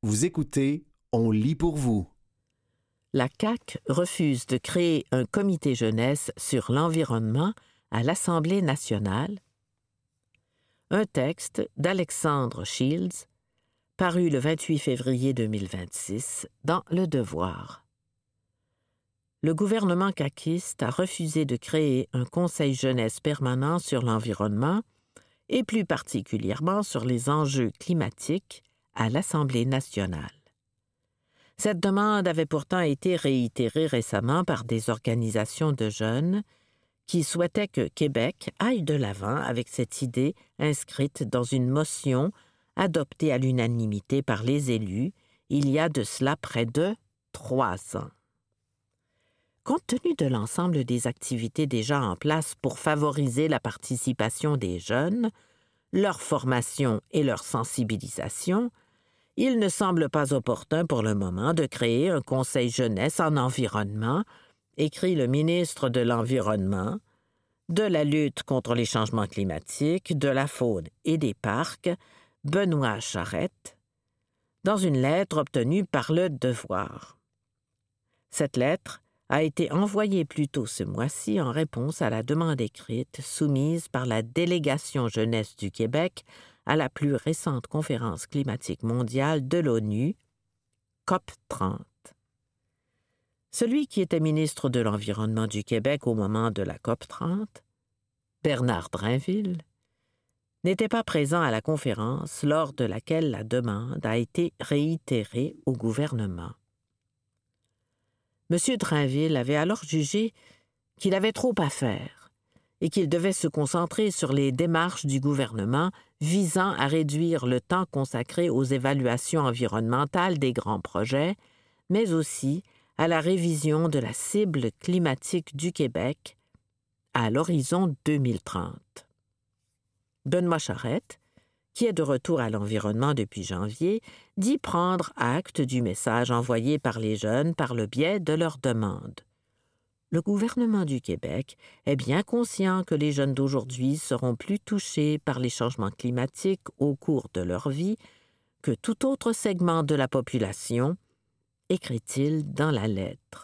Vous écoutez, on lit pour vous. La CAQ refuse de créer un comité jeunesse sur l'environnement à l'Assemblée nationale. Un texte d'Alexandre Shields, paru le 28 février 2026 dans Le Devoir. Le gouvernement caquiste a refusé de créer un conseil jeunesse permanent sur l'environnement et plus particulièrement sur les enjeux climatiques à l'Assemblée nationale. Cette demande avait pourtant été réitérée récemment par des organisations de jeunes qui souhaitaient que Québec aille de l'avant avec cette idée inscrite dans une motion adoptée à l'unanimité par les élus il y a de cela près de 3 ans. Compte tenu de l'ensemble des activités déjà en place pour favoriser la participation des jeunes, leur formation et leur sensibilisation, il ne semble pas opportun pour le moment de créer un conseil jeunesse en environnement, écrit le ministre de l'Environnement, de la lutte contre les changements climatiques, de la faune et des parcs, Benoît Charette, dans une lettre obtenue par Le Devoir. Cette lettre a été envoyée plus tôt ce mois-ci en réponse à la demande écrite soumise par la délégation jeunesse du Québec à la plus récente conférence climatique mondiale de l'ONU, COP30. Celui qui était ministre de l'Environnement du Québec au moment de la COP30, Bernard Drainville, n'était pas présent à la conférence lors de laquelle la demande a été réitérée au gouvernement. M. Drainville avait alors jugé qu'il avait trop à faire et qu'il devait se concentrer sur les démarches du gouvernement visant à réduire le temps consacré aux évaluations environnementales des grands projets, mais aussi à la révision de la cible climatique du Québec à l'horizon 2030. Benoît Charette, qui est de retour à l'environnement depuis janvier, dit prendre acte du message envoyé par les jeunes par le biais de leur demande. Le gouvernement du Québec est bien conscient que les jeunes d'aujourd'hui seront plus touchés par les changements climatiques au cours de leur vie que tout autre segment de la population, écrit-il dans la lettre.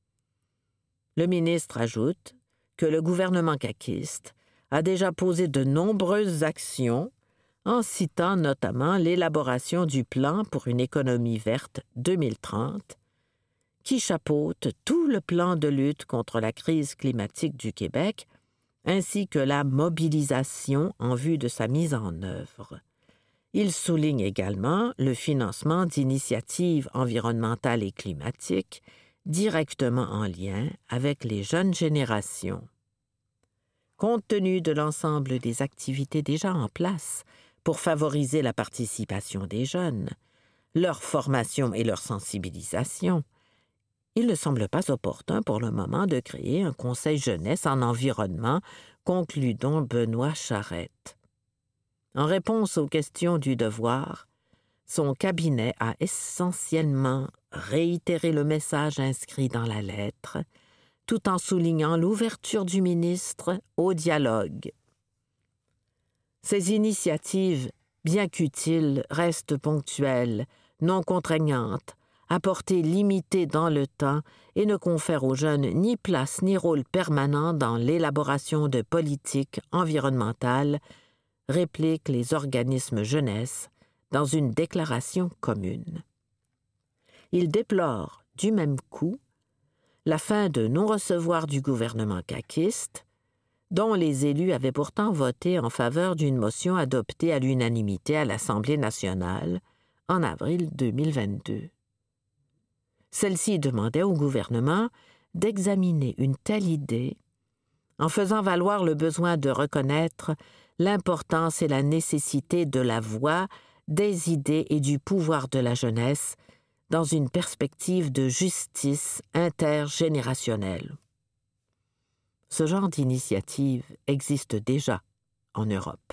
Le ministre ajoute que le gouvernement caquiste a déjà posé de nombreuses actions en citant notamment l'élaboration du plan pour une économie verte 2030, qui chapeaute tout le plan de lutte contre la crise climatique du Québec, ainsi que la mobilisation en vue de sa mise en œuvre. Il souligne également le financement d'initiatives environnementales et climatiques directement en lien avec les jeunes générations. Compte tenu de l'ensemble des activités déjà en place pour favoriser la participation des jeunes, leur formation et leur sensibilisation, il ne semble pas opportun pour le moment de créer un conseil jeunesse en environnement, conclut donc Benoît Charette. En réponse aux questions du Devoir, son cabinet a essentiellement réitéré le message inscrit dans la lettre, tout en soulignant l'ouverture du ministre au dialogue. Ces initiatives, bien qu'utiles, restent ponctuelles, non contraignantes, à portée limitée dans le temps et ne confèrent aux jeunes ni place ni rôle permanent dans l'élaboration de politiques environnementales, répliquent les organismes jeunesse dans une déclaration commune. Ils déplorent, du même coup, la fin de non-recevoir du gouvernement caquiste, dont les élus avaient pourtant voté en faveur d'une motion adoptée à l'unanimité à l'Assemblée nationale en avril 2022. Celle-ci demandait au gouvernement d'examiner une telle idée en faisant valoir le besoin de reconnaître l'importance et la nécessité de la voix, des idées et du pouvoir de la jeunesse dans une perspective de justice intergénérationnelle. Ce genre d'initiative existe déjà en Europe.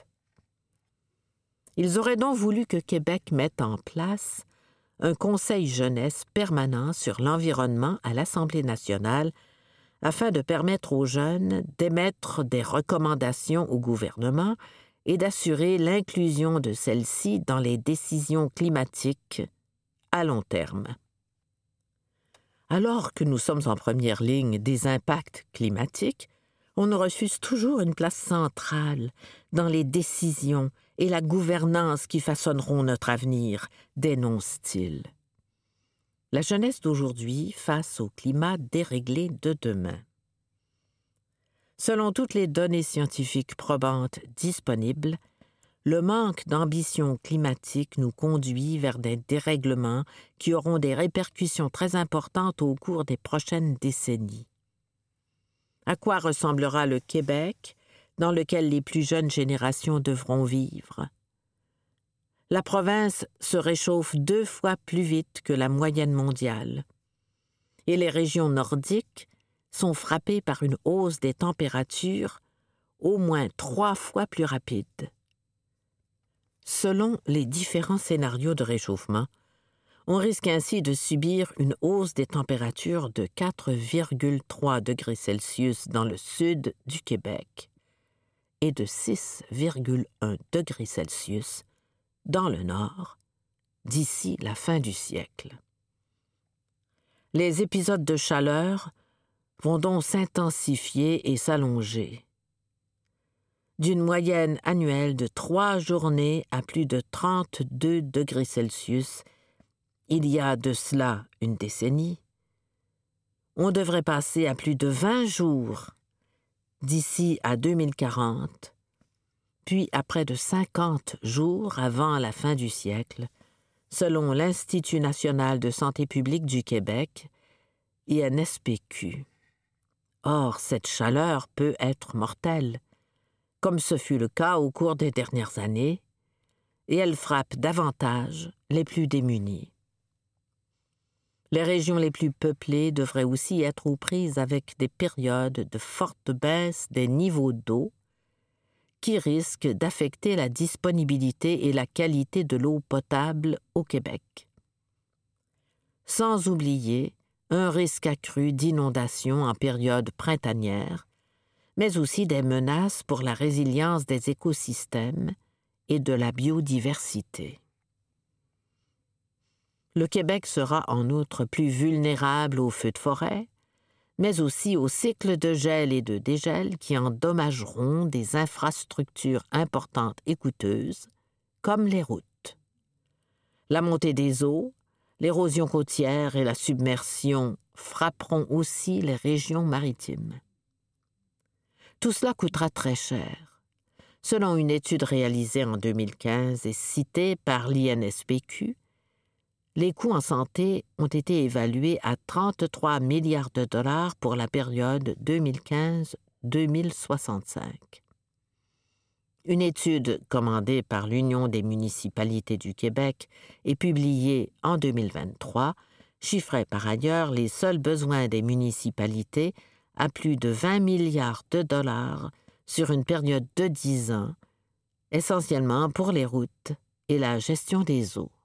Ils auraient donc voulu que Québec mette en place un conseil jeunesse permanent sur l'environnement à l'Assemblée nationale afin de permettre aux jeunes d'émettre des recommandations au gouvernement et d'assurer l'inclusion de celles-ci dans les décisions climatiques à long terme. Alors que nous sommes en première ligne des impacts climatiques, on nous refuse toujours une place centrale dans les décisions et la gouvernance qui façonneront notre avenir, dénonce-t-il. La jeunesse d'aujourd'hui face au climat déréglé de demain. Selon toutes les données scientifiques probantes disponibles, le manque d'ambition climatique nous conduit vers des dérèglements qui auront des répercussions très importantes au cours des prochaines décennies. À quoi ressemblera le Québec, dans lequel les plus jeunes générations devront vivre? La province se réchauffe 2 fois plus vite que la moyenne mondiale, et les régions nordiques sont frappées par une hausse des températures au moins 3 fois plus rapide. Selon les différents scénarios de réchauffement, on risque ainsi de subir une hausse des températures de 4,3 degrés Celsius dans le sud du Québec et de 6,1 degrés Celsius dans le nord d'ici la fin du siècle. Les épisodes de chaleur vont donc s'intensifier et s'allonger. D'une moyenne annuelle de 3 journées à plus de 32 degrés Celsius, il y a de cela une décennie, on devrait passer à plus de 20 jours d'ici à 2040, puis à près de 50 jours avant la fin du siècle, selon l'Institut national de santé publique du Québec, INSPQ. Or, cette chaleur peut être mortelle, comme ce fut le cas au cours des dernières années, et elle frappe davantage les plus démunis. Les régions les plus peuplées devraient aussi être aux prises avec des périodes de forte baisse des niveaux d'eau qui risquent d'affecter la disponibilité et la qualité de l'eau potable au Québec. Sans oublier un risque accru d'inondation en période printanière, mais aussi des menaces pour la résilience des écosystèmes et de la biodiversité. Le Québec sera en outre plus vulnérable aux feux de forêt, mais aussi aux cycles de gel et de dégel qui endommageront des infrastructures importantes et coûteuses, comme les routes. La montée des eaux, l'érosion côtière et la submersion frapperont aussi les régions maritimes. Tout cela coûtera très cher. Selon une étude réalisée en 2015 et citée par l'INSPQ, les coûts en santé ont été évalués à 33 milliards de dollars pour la période 2015-2065. Une étude commandée par l'Union des municipalités du Québec et publiée en 2023 chiffrait par ailleurs les seuls besoins des municipalités à plus de 20 milliards de dollars sur une période de 10 ans, essentiellement pour les routes et la gestion des eaux.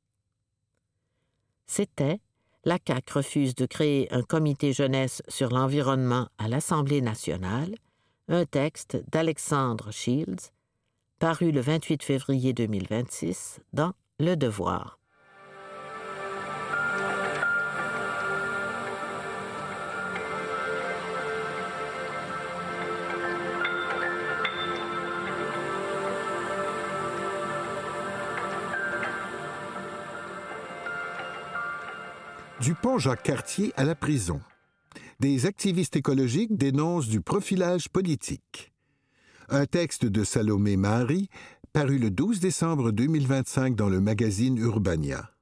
C'était la CAQ refuse de créer un comité jeunesse sur l'environnement à l'Assemblée nationale, un texte d'Alexandre Shields, paru le 28 février 2026 dans Le Devoir. Du pont Jacques-Cartier à la prison. Des activistes écologiques dénoncent du profilage politique. Un texte de Salomé Mahari, paru le 12 décembre 2025 dans le magazine Urbania.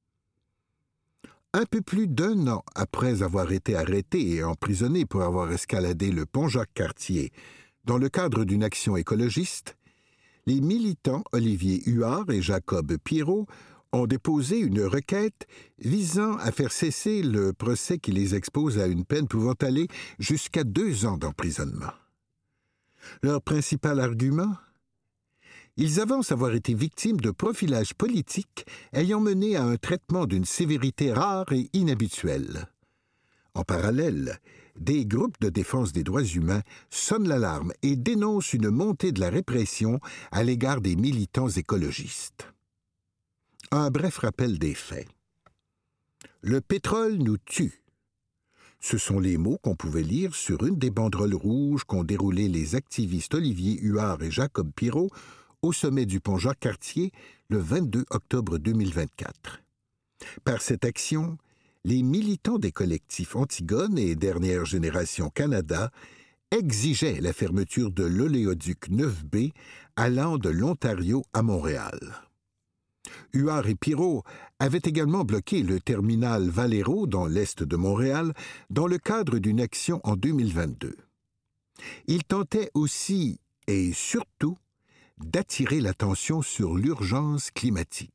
Un peu plus d'1 an après avoir été arrêté et emprisonné pour avoir escaladé le pont Jacques-Cartier dans le cadre d'une action écologiste, les militants Olivier Huard et Jacob Pirot ont déposé une requête visant à faire cesser le procès qui les expose à une peine pouvant aller jusqu'à 2 ans d'emprisonnement. Leur principal argument? Ils avancent avoir été victimes de profilage politique ayant mené à un traitement d'une sévérité rare et inhabituelle. En parallèle, des groupes de défense des droits humains sonnent l'alarme et dénoncent une montée de la répression à l'égard des militants écologistes. Un bref rappel des faits. « Le pétrole nous tue ». Ce sont les mots qu'on pouvait lire sur une des banderoles rouges qu'ont déroulées les activistes Olivier Huard et Jacob Pirot au sommet du pont Jacques-Cartier le 22 octobre 2024. Par cette action, les militants des collectifs Antigone et Dernière Génération Canada exigeaient la fermeture de l'oléoduc 9B allant de l'Ontario à Montréal. Huard et Pirot avaient également bloqué le terminal Valero dans l'est de Montréal dans le cadre d'une action en 2022. Ils tentaient aussi, et surtout, d'attirer l'attention sur l'urgence climatique.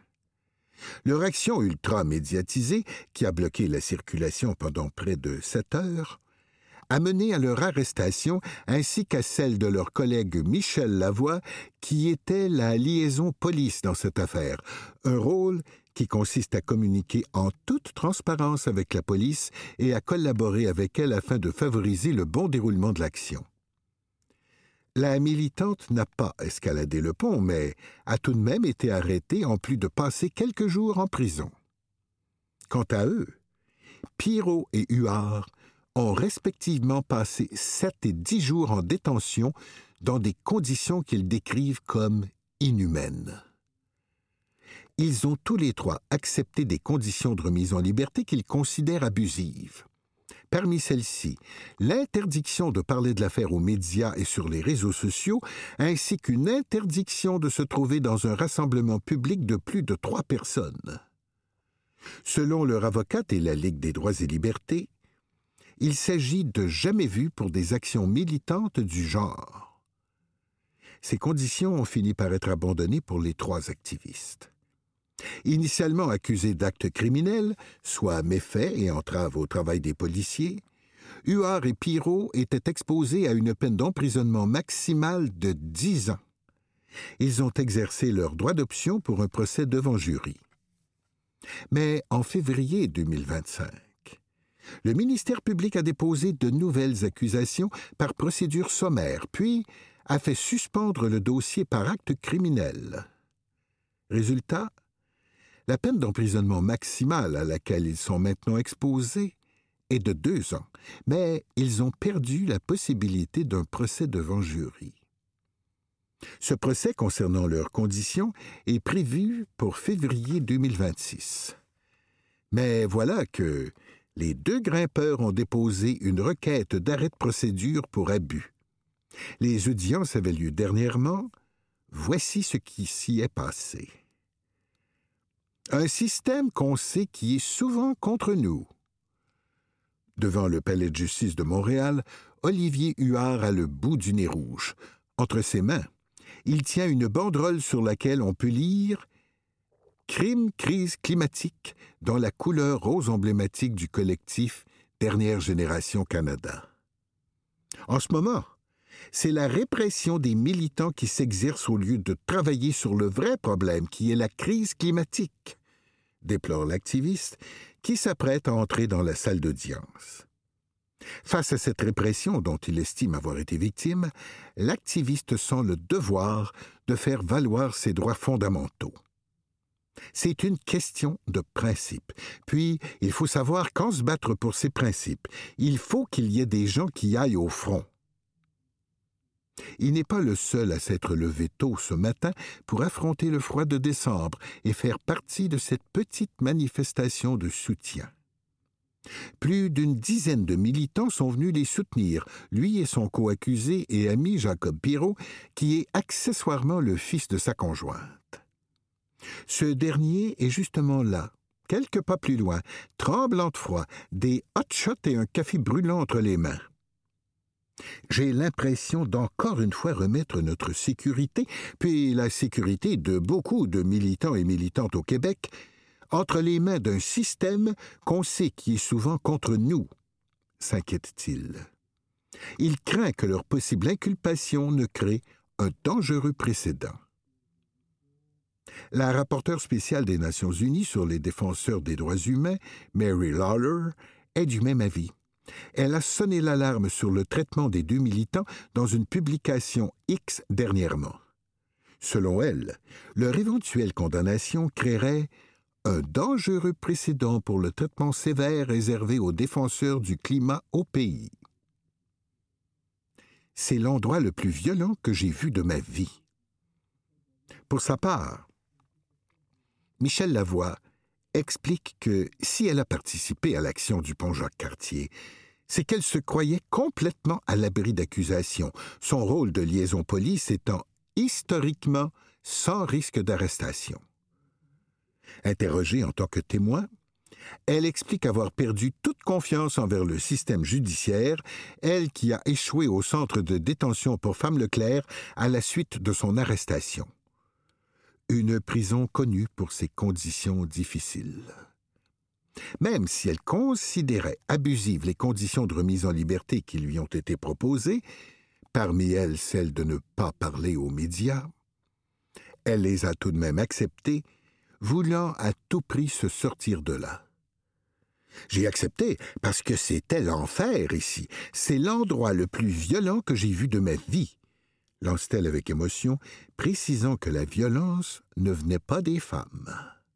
Leur action ultra-médiatisée, qui a bloqué la circulation pendant près de 7 heures, a mené à leur arrestation ainsi qu'à celle de leur collègue Michel Lavoie, qui était la liaison police dans cette affaire, un rôle qui consiste à communiquer en toute transparence avec la police et à collaborer avec elle afin de favoriser le bon déroulement de l'action. La militante n'a pas escaladé le pont, mais a tout de même été arrêtée en plus de passer quelques jours en prison. Quant à eux, Pirot et Huard ont respectivement passé 7 et 10 jours en détention dans des conditions qu'ils décrivent comme inhumaines. Ils ont tous les trois accepté des conditions de remise en liberté qu'ils considèrent abusives. Parmi celles-ci, l'interdiction de parler de l'affaire aux médias et sur les réseaux sociaux, ainsi qu'une interdiction de se trouver dans un rassemblement public de plus de 3 personnes. Selon leur avocate et la Ligue des droits et libertés, il s'agit de jamais vu pour des actions militantes du genre. Ces conditions ont fini par être abandonnées pour les 3 activistes. Initialement accusés d'actes criminels, soit méfaits et entraves au travail des policiers, Huard et Pirot étaient exposés à une peine d'emprisonnement maximale de 10 ans. Ils ont exercé leur droit d'option pour un procès devant jury. Mais en février 2025, le ministère public a déposé de nouvelles accusations par procédure sommaire, puis a fait suspendre le dossier par acte criminel. Résultat, la peine d'emprisonnement maximale à laquelle ils sont maintenant exposés est de 2 ans, mais ils ont perdu la possibilité d'un procès devant jury. Ce procès concernant leurs conditions est prévu pour février 2026. Mais voilà que les 2 grimpeurs ont déposé une requête d'arrêt de procédure pour abus. Les audiences avaient lieu dernièrement. Voici ce qui s'y est passé. Un système qu'on sait qui est souvent contre nous. Devant le palais de justice de Montréal, Olivier Huard a le bout du nez rouge. Entre ses mains, il tient une banderole sur laquelle on peut lire « Crime, crise climatique » dans la couleur rose emblématique du collectif Dernière Génération Canada. En ce moment, c'est la répression des militants qui s'exerce au lieu de travailler sur le vrai problème qui est la crise climatique, déplore l'activiste qui s'apprête à entrer dans la salle d'audience. Face à cette répression dont il estime avoir été victime, l'activiste sent le devoir de faire valoir ses droits fondamentaux. C'est une question de principe. Puis, il faut savoir quand se battre pour ces principes. Il faut qu'il y ait des gens qui aillent au front. Il n'est pas le seul à s'être levé tôt ce matin pour affronter le froid de décembre et faire partie de cette petite manifestation de soutien. Plus d'une dizaine de militants sont venus les soutenir, lui et son co-accusé et ami Jacob Pirot, qui est accessoirement le fils de sa conjointe. Ce dernier est justement là, quelques pas plus loin, tremblant de froid, des hot shots et un café brûlant entre les mains. J'ai l'impression d'encore une fois remettre notre sécurité, puis la sécurité de beaucoup de militants et militantes au Québec, entre les mains d'un système qu'on sait qui est souvent contre nous, s'inquiète-t-il. Il craint que leur possible inculpation ne crée un dangereux précédent. La rapporteure spéciale des Nations unies sur les défenseurs des droits humains, Mary Lawler, est du même avis. Elle a sonné l'alarme sur le traitement des 2 militants dans une publication X dernièrement. Selon elle, leur éventuelle condamnation créerait un dangereux précédent pour le traitement sévère réservé aux défenseurs du climat au pays. C'est l'endroit le plus violent que j'ai vu de ma vie. Pour sa part, Michel Lavoie explique que si elle a participé à l'action du pont Jacques-Cartier, c'est qu'elle se croyait complètement à l'abri d'accusations, son rôle de liaison police étant historiquement sans risque d'arrestation. Interrogée en tant que témoin, elle explique avoir perdu toute confiance envers le système judiciaire, elle qui a échoué au centre de détention pour femmes Leclerc à la suite de son arrestation. Une prison connue pour ses conditions difficiles. Même si elle considérait abusives les conditions de remise en liberté qui lui ont été proposées, parmi elles celle de ne pas parler aux médias, elle les a tout de même acceptées, voulant à tout prix se sortir de là. J'ai accepté parce que c'était l'enfer ici. C'est l'endroit le plus violent que j'ai vu de ma vie, lance-t-elle avec émotion, précisant que la violence ne venait pas des femmes.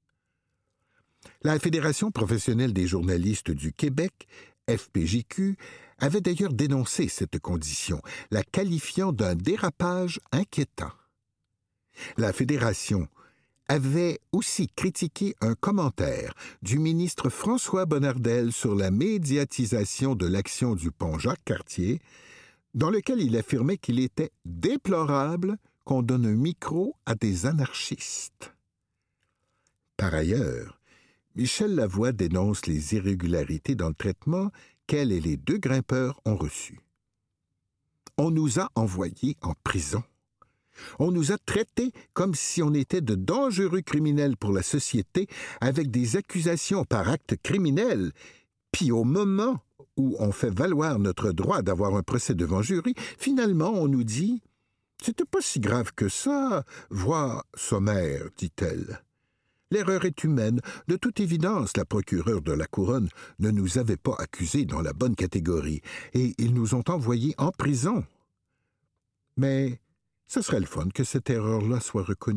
La Fédération professionnelle des journalistes du Québec, FPJQ, avait d'ailleurs dénoncé cette condition, la qualifiant d'un dérapage inquiétant. La Fédération avait aussi critiqué un commentaire du ministre François Bonnardel sur la médiatisation de l'action du pont Jacques-Cartier, dans lequel il affirmait qu'il était déplorable qu'on donne un micro à des anarchistes. Par ailleurs, Michel Lavoie dénonce les irrégularités dans le traitement qu'elle et les 2 grimpeurs ont reçus. On nous a envoyés en prison. On nous a traités comme si on était de dangereux criminels pour la société avec des accusations par acte criminel. Puis au moment où on fait valoir notre droit d'avoir un procès devant jury, finalement on nous dit « C'était pas si grave que ça, voix sommaire, dit-elle. L'erreur est humaine. De toute évidence, la procureure de la Couronne ne nous avait pas accusés dans la bonne catégorie, et ils nous ont envoyés en prison. Mais ce serait le fun que cette erreur-là soit reconnue. »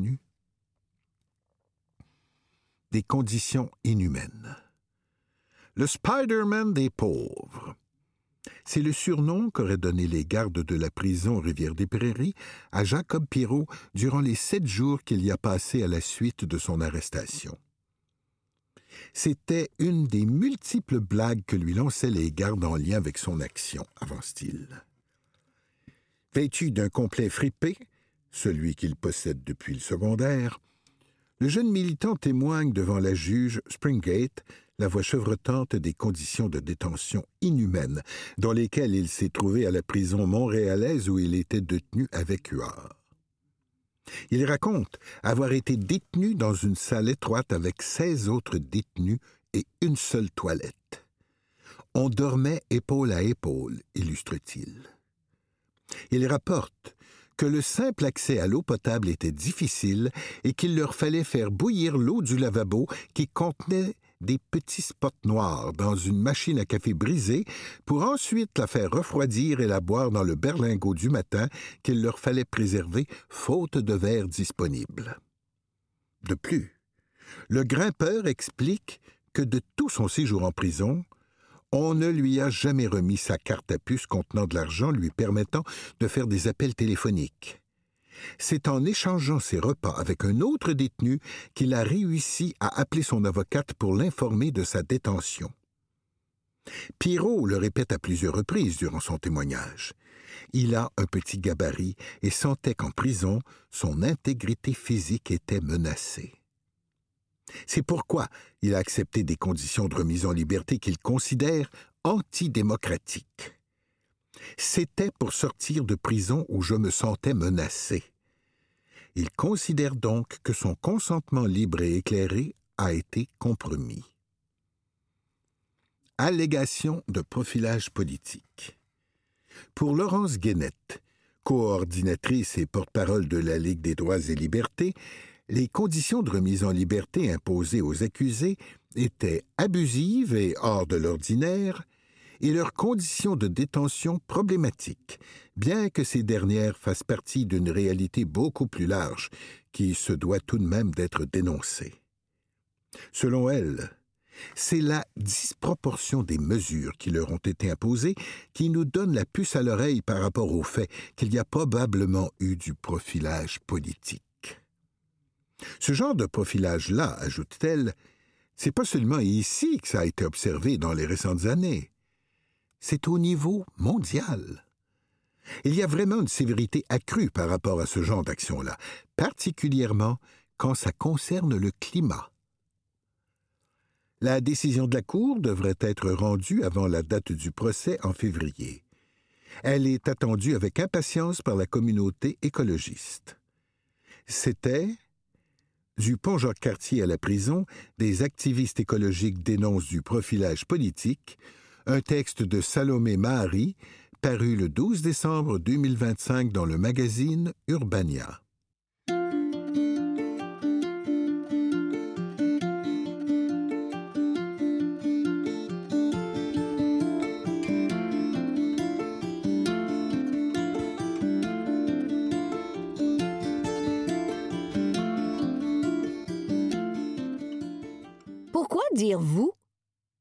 Des conditions inhumaines. Le Spider-Man des pauvres. C'est le surnom qu'auraient donné les gardes de la prison Rivière-des-Prairies à Jacob Pirot durant les 7 jours qu'il y a passés à la suite de son arrestation. C'était une des multiples blagues que lui lançaient les gardes en lien avec son action, avance-t-il. Vêtu d'un complet fripé, celui qu'il possède depuis le secondaire, le jeune militant témoigne devant la juge Springate la voix chevrotante des conditions de détention inhumaines dans lesquelles il s'est trouvé à la prison montréalaise où il était détenu avec Huard. Il raconte avoir été détenu dans une salle étroite avec 16 autres détenus et une seule toilette. On dormait épaule à épaule, illustre-t-il. Il rapporte que le simple accès à l'eau potable était difficile et qu'il leur fallait faire bouillir l'eau du lavabo qui contenait des petits spots noirs dans une machine à café brisée pour ensuite la faire refroidir et la boire dans le berlingot du matin qu'il leur fallait préserver faute de verre disponible. De plus, le grimpeur explique que de tout son séjour en prison, on ne lui a jamais remis sa carte à puce contenant de l'argent lui permettant de faire des appels téléphoniques. C'est en échangeant ses repas avec un autre détenu qu'il a réussi à appeler son avocate pour l'informer de sa détention. Pirot le répète à plusieurs reprises durant son témoignage. Il a un petit gabarit et sentait qu'en prison, son intégrité physique était menacée. C'est pourquoi il a accepté des conditions de remise en liberté qu'il considère antidémocratiques. C'était pour sortir de prison où je me sentais menacé. Il considère donc que son consentement libre et éclairé a été compromis. Allégation de profilage politique. Pour Laurence Guénette, coordinatrice et porte-parole de la Ligue des droits et libertés, les conditions de remise en liberté imposées aux accusés étaient abusives et hors de l'ordinaire, et leurs conditions de détention problématiques, bien que ces dernières fassent partie d'une réalité beaucoup plus large qui se doit tout de même d'être dénoncée. Selon elle, c'est la disproportion des mesures qui leur ont été imposées qui nous donne la puce à l'oreille par rapport au fait qu'il y a probablement eu du profilage politique. Ce genre de profilage-là, ajoute-t-elle, c'est pas seulement ici que ça a été observé dans les récentes années. C'est au niveau mondial. Il y a vraiment une sévérité accrue par rapport à ce genre d'action-là, particulièrement quand ça concerne le climat. La décision de la Cour devrait être rendue avant la date du procès en février. Elle est attendue avec impatience par la communauté écologiste. C'était du pont Jacques-Cartier à la prison, des activistes écologiques dénoncent du profilage politique, un texte de Salomé Mahari, paru le 12 décembre 2025 dans le magazine Urbania. Pourquoi dire « vous » ? Voyez-vous ?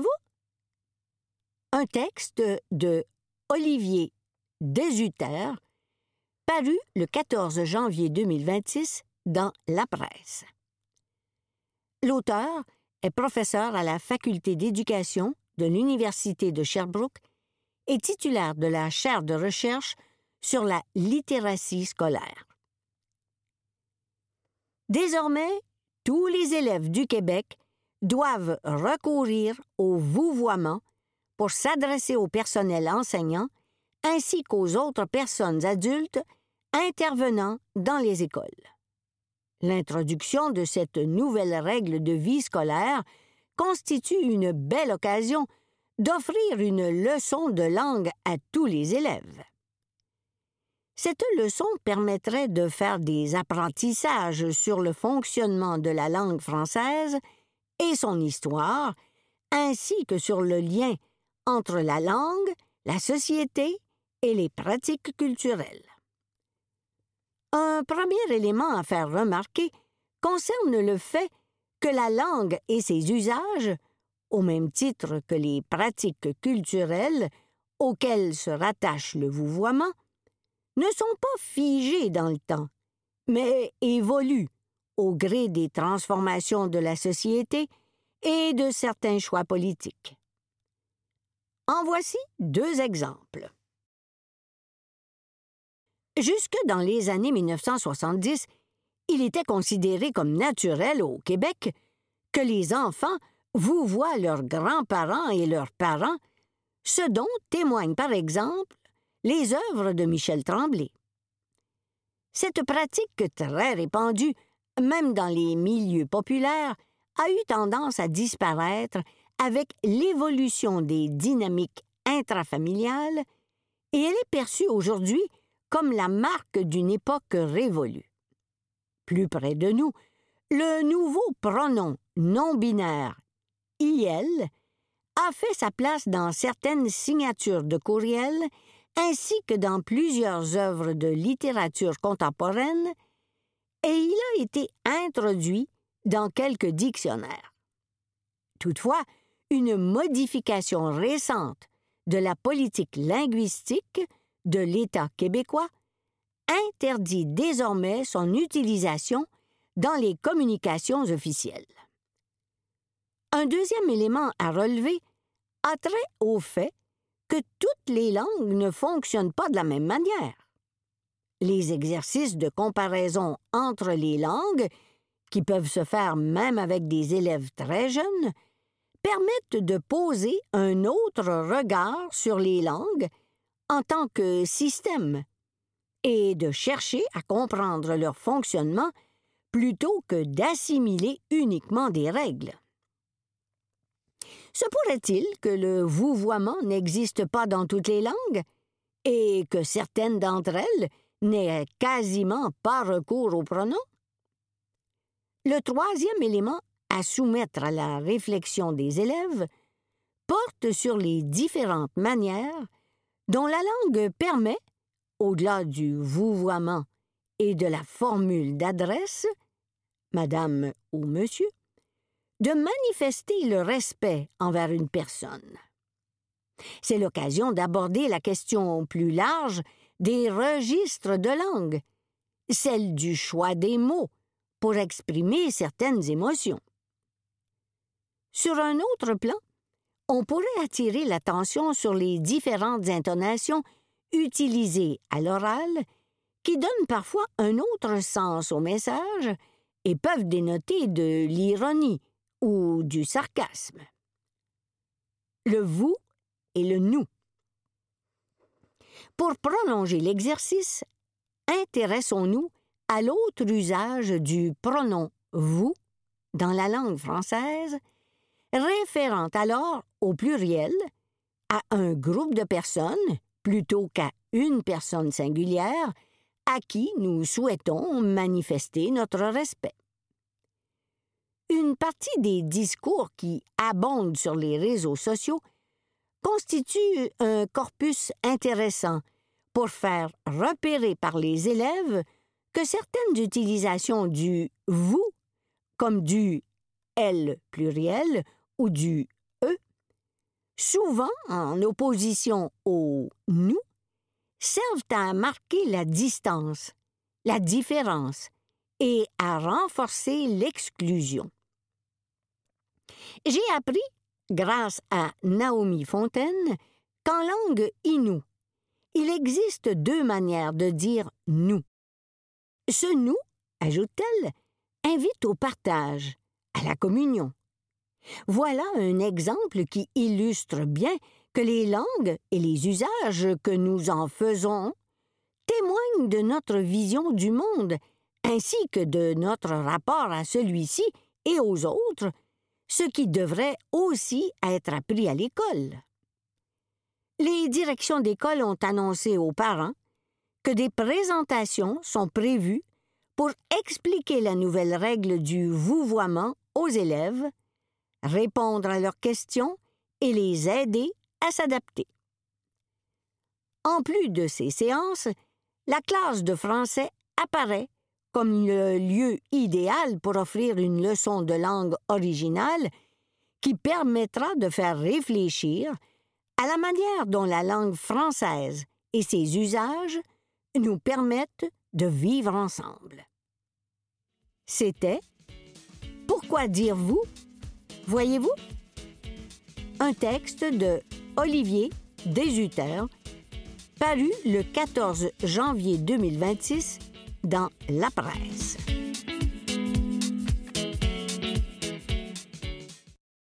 Un texte de Olivier Deshutter, paru le 14 janvier 2026 dans La Presse. L'auteur est professeur à la Faculté d'éducation de l'Université de Sherbrooke et titulaire de la chaire de recherche sur la littératie scolaire. Désormais, tous les élèves du Québec doivent recourir au vouvoiement pour s'adresser au personnel enseignant ainsi qu'aux autres personnes adultes intervenant dans les écoles. L'introduction de cette nouvelle règle de vie scolaire constitue une belle occasion d'offrir une leçon de langue à tous les élèves. Cette leçon permettrait de faire des apprentissages sur le fonctionnement de la langue française et son histoire, ainsi que sur le lien entre la langue, la société et les pratiques culturelles. Un premier élément à faire remarquer concerne le fait que la langue et ses usages, au même titre que les pratiques culturelles auxquelles se rattache le vouvoiement, ne sont pas figés dans le temps, mais évoluent au gré des transformations de la société et de certains choix politiques. En voici 2 exemples. Jusque dans les années 1970, il était considéré comme naturel au Québec que les enfants vouvoient leurs grands-parents et leurs parents, ce dont témoignent par exemple les œuvres de Michel Tremblay. Cette pratique très répandue, même dans les milieux populaires, a eu tendance à disparaître avec l'évolution des dynamiques intrafamiliales et elle est perçue aujourd'hui comme la marque d'une époque révolue. Plus près de nous, le nouveau pronom non-binaire « IL » a fait sa place dans certaines signatures de courriel ainsi que dans plusieurs œuvres de littérature contemporaine et il a été introduit dans quelques dictionnaires. Toutefois, une modification récente de la politique linguistique de l'État québécois interdit désormais son utilisation dans les communications officielles. Un deuxième élément à relever a trait au fait que toutes les langues ne fonctionnent pas de la même manière. Les exercices de comparaison entre les langues, qui peuvent se faire même avec des élèves très jeunes, permettent de poser un autre regard sur les langues en tant que système et de chercher à comprendre leur fonctionnement plutôt que d'assimiler uniquement des règles. Se pourrait-il que le vouvoiement n'existe pas dans toutes les langues et que certaines d'entre elles n'aient quasiment pas recours au pronom? Le troisième élément à soumettre à la réflexion des élèves porte sur les différentes manières dont la langue permet, au-delà du vouvoiement et de la formule d'adresse, Madame ou Monsieur, de manifester le respect envers une personne. C'est l'occasion d'aborder la question plus large des registres de langue, celle du choix des mots pour exprimer certaines émotions. Sur un autre plan, on pourrait attirer l'attention sur les différentes intonations utilisées à l'oral qui donnent parfois un autre sens au message et peuvent dénoter de l'ironie ou du sarcasme. Le « vous » et le « nous ». Pour prolonger l'exercice, intéressons-nous à l'autre usage du pronom « vous » dans la langue française, référant alors au pluriel, à un groupe de personnes plutôt qu'à une personne singulière à qui nous souhaitons manifester notre respect. Une partie des discours qui abondent sur les réseaux sociaux constitue un corpus intéressant pour faire repérer par les élèves que certaines utilisations du « vous » comme du « elle » pluriel ou du « eux », souvent en opposition au « nous », servent à marquer la distance, la différence et à renforcer l'exclusion. J'ai appris, grâce à Naomi Fontaine, qu'en langue innu, il existe 2 manières de dire « nous ». Ce « nous », ajoute-t-elle, invite au partage, à la communion. Voilà un exemple qui illustre bien que les langues et les usages que nous en faisons témoignent de notre vision du monde, ainsi que de notre rapport à celui-ci et aux autres, ce qui devrait aussi être appris à l'école. Les directions d'école ont annoncé aux parents que des présentations sont prévues pour expliquer la nouvelle règle du vouvoiement aux élèves, répondre à leurs questions et les aider à s'adapter. En plus de ces séances, la classe de français apparaît comme le lieu idéal pour offrir une leçon de langue originale qui permettra de faire réfléchir à la manière dont la langue française et ses usages nous permettent de vivre ensemble. C'était « Pourquoi dire vous ?» Voyez-vous? Un texte de Olivier Deshutter, paru le 14 janvier 2026 dans La Presse.